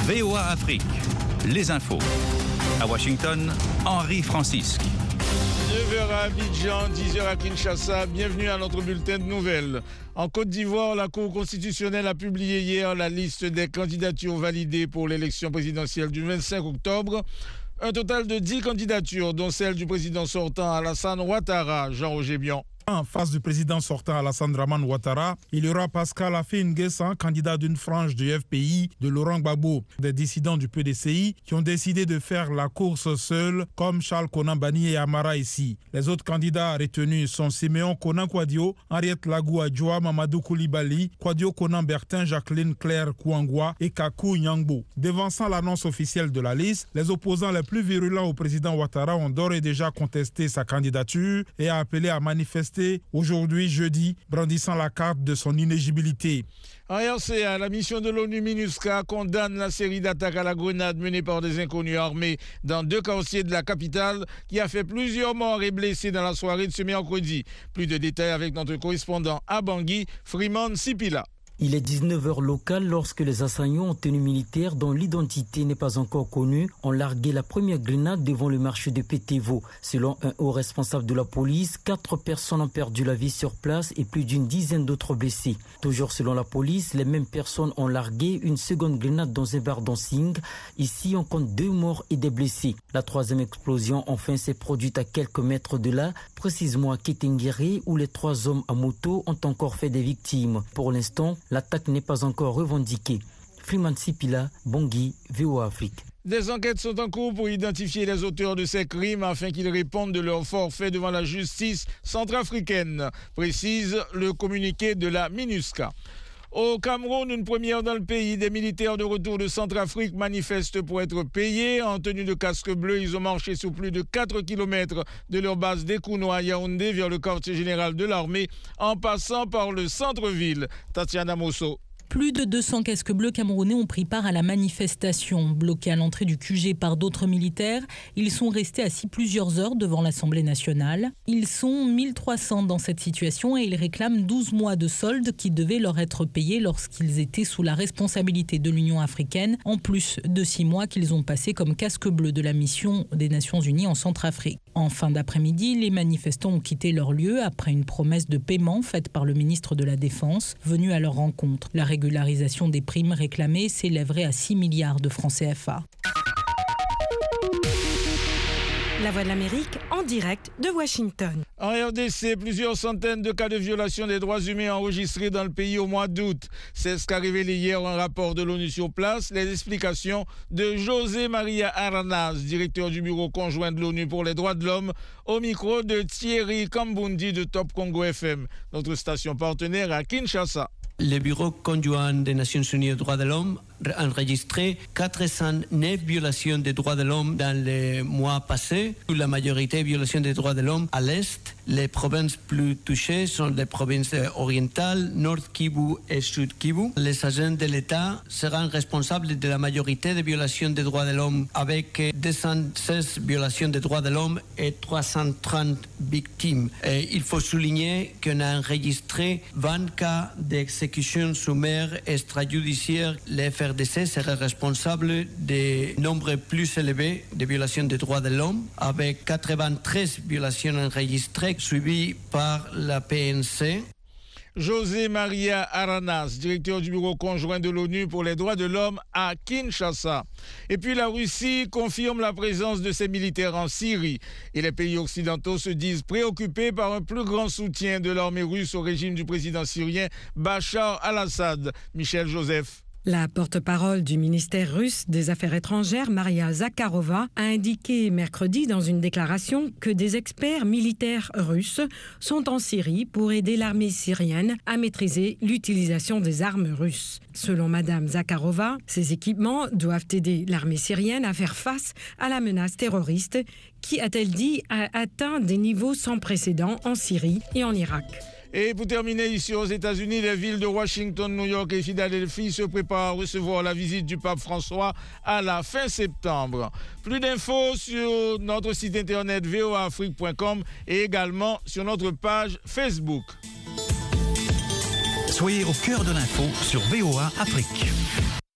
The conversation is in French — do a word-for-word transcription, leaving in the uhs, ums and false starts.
V O A Afrique, les infos. À Washington, Henri Francisque. neuf heures à Abidjan, dix heures à Kinshasa. Bienvenue à notre bulletin de nouvelles. En Côte d'Ivoire, la Cour constitutionnelle a publié hier la liste des candidatures validées pour l'élection présidentielle du vingt-cinq octobre. Un total de dix candidatures, dont celle du président sortant Alassane Ouattara. Jean-Roger Bion. En face du président sortant Alassane Dramane Ouattara, il y aura Pascal Affi-N'Guessan, candidat d'une frange du F P I de Laurent Gbagbo, des dissidents du P D C I qui ont décidé de faire la course seuls, comme Charles Konan Banny et Amara Issi. Les autres candidats retenus sont Siméon Konan Kouadio, Henriette Lagou Adjoa, Mamadou Koulibaly, Kouadio Konan Bertin, Jacqueline Claire Kouangwa et Kakou Nyangbo. Devançant l'annonce officielle de la liste, les opposants les plus virulents au président Ouattara ont d'ores et déjà contesté sa candidature et a appelé à manifester aujourd'hui, jeudi, brandissant la carte de son inéligibilité. En R C A, la mission de l'ONU MINUSCA condamne la série d'attaques à la grenade menées par des inconnus armés dans deux quartiers de la capitale qui a fait plusieurs morts et blessés dans la soirée de ce mercredi. Plus de détails avec notre correspondant à Bangui, Freeman Sipila. Il est dix-neuf heures locales lorsque les assaillants en tenue militaire, dont l'identité n'est pas encore connue, ont largué la première grenade devant le marché de Pétévo. Selon un haut responsable de la police, quatre personnes ont perdu la vie sur place et plus d'une dizaine d'autres blessés. Toujours selon la police, les mêmes personnes ont largué une seconde grenade dans un bar d'Onsing. Ici, on compte deux morts et des blessés. La troisième explosion, enfin, s'est produite à quelques mètres de là, précisément à Kétenguéré, où les trois hommes à moto ont encore fait des victimes. Pour l'instant, l'attaque n'est pas encore revendiquée. Freeman Sipila, Bangui, V O A Afrique. Des enquêtes sont en cours pour identifier les auteurs de ces crimes afin qu'ils répondent de leur forfait devant la justice centrafricaine, précise le communiqué de la MINUSCA. Au Cameroun, une première dans le pays, des militaires de retour de Centrafrique manifestent pour être payés. En tenue de casque bleu, ils ont marché sur plus de quatre kilomètres de leur base d'Ekouno à Yaoundé vers le quartier général de l'armée, en passant par le centre-ville. Tatiana Mosso. Plus de deux cents casques bleus camerounais ont pris part à la manifestation. Bloqués à l'entrée du Q G par d'autres militaires, ils sont restés assis plusieurs heures devant l'Assemblée nationale. Ils sont mille trois cents dans cette situation et ils réclament douze mois de solde qui devaient leur être payés lorsqu'ils étaient sous la responsabilité de l'Union africaine, en plus de six mois qu'ils ont passés comme casques bleus de la mission des Nations Unies en Centrafrique. En fin d'après-midi, les manifestants ont quitté leur lieu après une promesse de paiement faite par le ministre de la Défense, venu à leur rencontre. La régularisation des primes réclamées s'élèverait à six milliards de francs C F A. La Voix de l'Amérique en direct de Washington. En R D C, plusieurs centaines de cas de violation des droits humains enregistrés dans le pays au mois d'août. C'est ce qu'a révélé hier un rapport de l'ONU sur place. Les explications de José Maria Aranaz, directeur du bureau conjoint de l'ONU pour les droits de l'homme, au micro de Thierry Kambundi de Top Congo F M, notre station partenaire à Kinshasa. Le Bureau conjoint des Nations Unies aux droits de l'homme a enregistré quatre cent neuf violations des droits de l'homme dans les mois passés. La majorité violations des droits de l'homme à l'Est. Les provinces plus touchées sont les provinces orientales, Nord Kivu et Sud Kivu. Les agents de l'État seront responsables de la majorité des violations des droits de l'homme avec deux cent seize violations des droits de l'homme et trois cent trente victimes. Et il faut souligner qu'on a enregistré vingt cas d'exécution sommaire extrajudiciaire. Les F R D C serait responsable des nombres plus élevés de violations des droits de l'homme, avec quatre-vingt-treize violations enregistrées, suivies par la P N C. José Maria Aranaz, directeur du bureau conjoint de l'ONU pour les droits de l'homme à Kinshasa. Et puis la Russie confirme la présence de ses militaires en Syrie. Et les pays occidentaux se disent préoccupés par un plus grand soutien de l'armée russe au régime du président syrien Bachar al-Assad. Michel Joseph. La porte-parole du ministère russe des Affaires étrangères, Maria Zakharova, a indiqué mercredi dans une déclaration que des experts militaires russes sont en Syrie pour aider l'armée syrienne à maîtriser l'utilisation des armes russes. Selon Madame Zakharova, ces équipements doivent aider l'armée syrienne à faire face à la menace terroriste qui, a-t-elle dit, a atteint des niveaux sans précédent en Syrie et en Irak. Et pour terminer, ici aux États-Unis, les villes de Washington, New York et Philadelphie se préparent à recevoir la visite du pape François à la fin septembre. Plus d'infos sur notre site internet v o a afrique point com et également sur notre page Facebook. Soyez au cœur de l'info sur V O A Afrique.